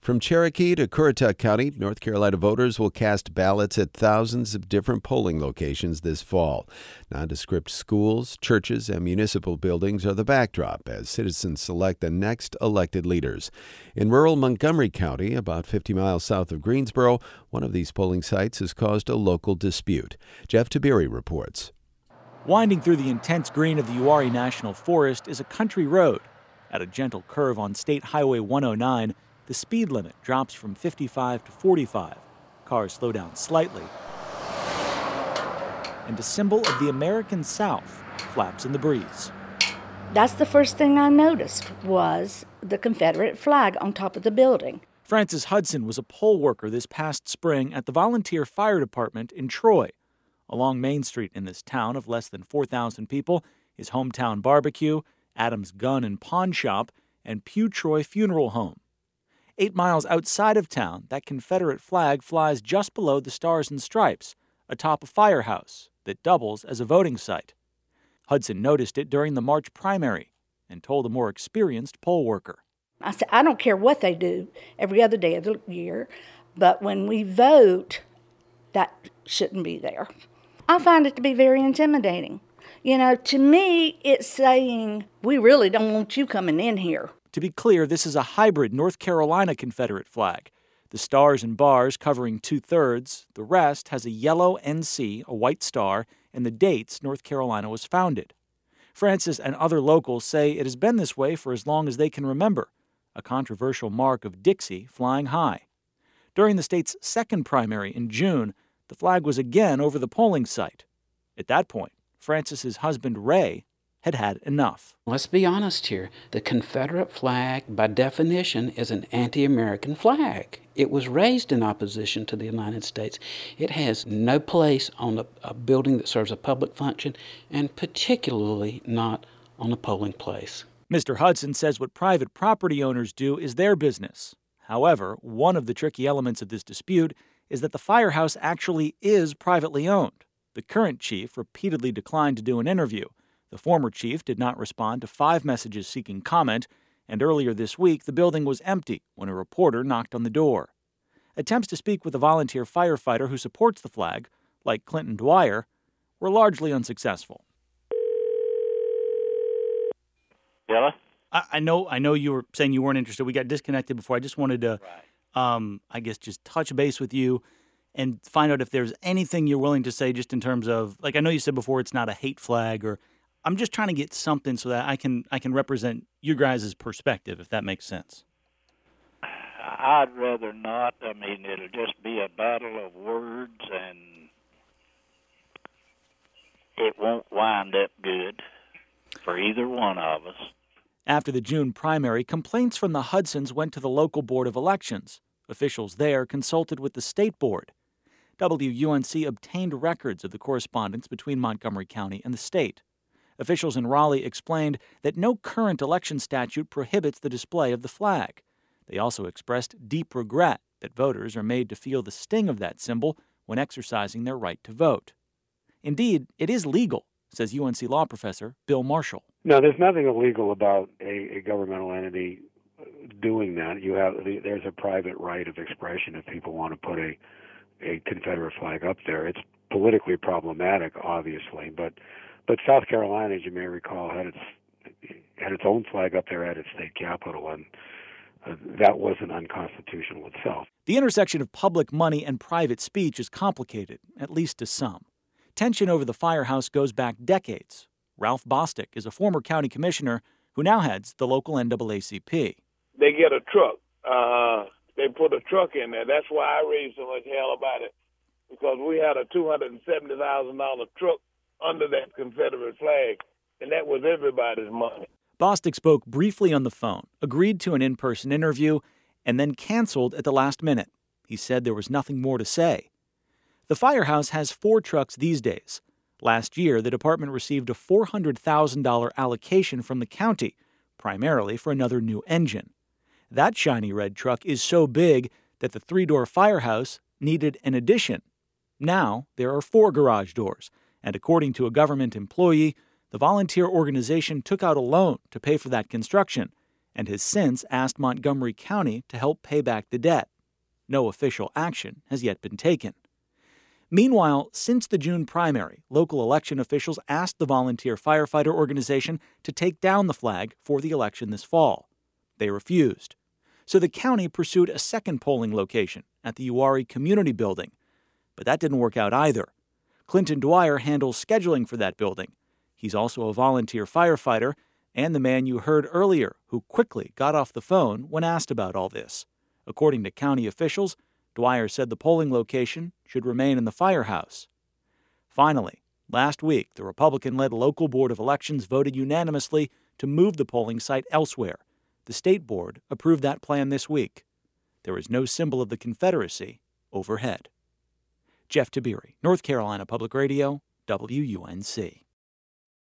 From Cherokee to Currituck County, North Carolina voters will cast ballots at thousands of different polling locations this fall. Nondescript schools, churches, and municipal buildings are the backdrop as citizens select the next elected leaders. In rural Montgomery County, about 50 miles south of Greensboro, one of these polling sites has caused a local dispute. Jeff Tiberi reports. Winding through the intense green of the Uwharrie National Forest is a country road. At a gentle curve on State Highway 109, the speed limit drops from 55 to 45. Cars slow down slightly. And a symbol of the American South flaps in the breeze. That's the first thing I noticed was the Confederate flag on top of the building. Francis Hudson was a poll worker this past spring at the Volunteer Fire Department in Troy. Along Main Street in this town of less than 4,000 people is Hometown Barbecue, Adams Gun and Pawn Shop, and Pew Troy Funeral Home. 8 miles outside of town, that Confederate flag flies just below the Stars and Stripes, atop a firehouse that doubles as a voting site. Hudson noticed it during the March primary and told a more experienced poll worker. I said, I don't care what they do every other day of the year, but when we vote, that shouldn't be there. I find it to be very intimidating. You know, to me, it's saying, we really don't want you coming in here. To be clear, this is a hybrid North Carolina Confederate flag. The stars and bars covering 2/3, the rest has a yellow NC, a white star, and the dates North Carolina was founded. Francis and other locals say it has been this way for as long as they can remember, a controversial mark of Dixie flying high. During the state's second primary in June, the flag was again over the polling site. At that point, Francis's husband, Ray, had had enough. Let's be honest here. The Confederate flag, by definition, is an anti-American flag. It was raised in opposition to the United States. It has no place on a building that serves a public function, and particularly not on a polling place. Mr. Hudson says what private property owners do is their business. However, one of the tricky elements of this dispute is that the firehouse actually is privately owned. The current chief repeatedly declined to do an interview. The former chief did not respond to 5 messages seeking comment, and earlier this week the building was empty when a reporter knocked on the door. Attempts to speak with a volunteer firefighter who supports the flag, like Clinton Dwyer, were largely unsuccessful. Hello? I know you were saying you weren't interested. We got disconnected before. I just wanted to, just touch base with you and find out if there's anything you're willing to say just in terms of, like, I know you said before it's not a hate flag, or I'm just trying to get something so that I can represent you guys' perspective, if that makes sense. I'd rather not. I mean, it'll just be a battle of words, and it won't wind up good for either one of us. After the June primary, complaints from the Hudsons went to the local board of elections. Officials there consulted with the state board. WUNC obtained records of the correspondence between Montgomery County and the state. Officials in Raleigh explained that no current election statute prohibits the display of the flag. They also expressed deep regret that voters are made to feel the sting of that symbol when exercising their right to vote. Indeed, it is legal, says UNC law professor Bill Marshall. No, there's nothing illegal about a governmental entity doing that. There's a private right of expression if people want to put a Confederate flag up there. It's politically problematic, obviously, but South Carolina, as you may recall, had its own flag up there at its state capitol, and that wasn't unconstitutional itself. The intersection of public money and private speech is complicated, at least to some. Tension over the firehouse goes back decades. Ralph Bostic is a former county commissioner who now heads the local NAACP. They get a truck. They put a truck in there. That's why I raised so much hell about it, because we had a $270,000 truck under that Confederate flag, and that was everybody's money. Bostic spoke briefly on the phone, agreed to an in-person interview, and then canceled at the last minute. He said there was nothing more to say. The firehouse has 4 trucks these days. Last year, the department received a $400,000 allocation from the county, primarily for another new engine. That shiny red truck is so big that the 3-door firehouse needed an addition. Now, there are 4 garage doors, and according to a government employee, the volunteer organization took out a loan to pay for that construction, and has since asked Montgomery County to help pay back the debt. No official action has yet been taken. Meanwhile, since the June primary, local election officials asked the volunteer firefighter organization to take down the flag for the election this fall. They refused. So the county pursued a second polling location at the Uwharrie Community Building. But that didn't work out either. Clinton Dwyer handles scheduling for that building. He's also a volunteer firefighter and the man you heard earlier who quickly got off the phone when asked about all this. According to county officials, Dwyer said the polling location should remain in the firehouse. Finally, last week, the Republican-led local board of elections voted unanimously to move the polling site elsewhere. The state board approved that plan this week. There is no symbol of the Confederacy overhead. Jeff Tiberi, North Carolina Public Radio, WUNC.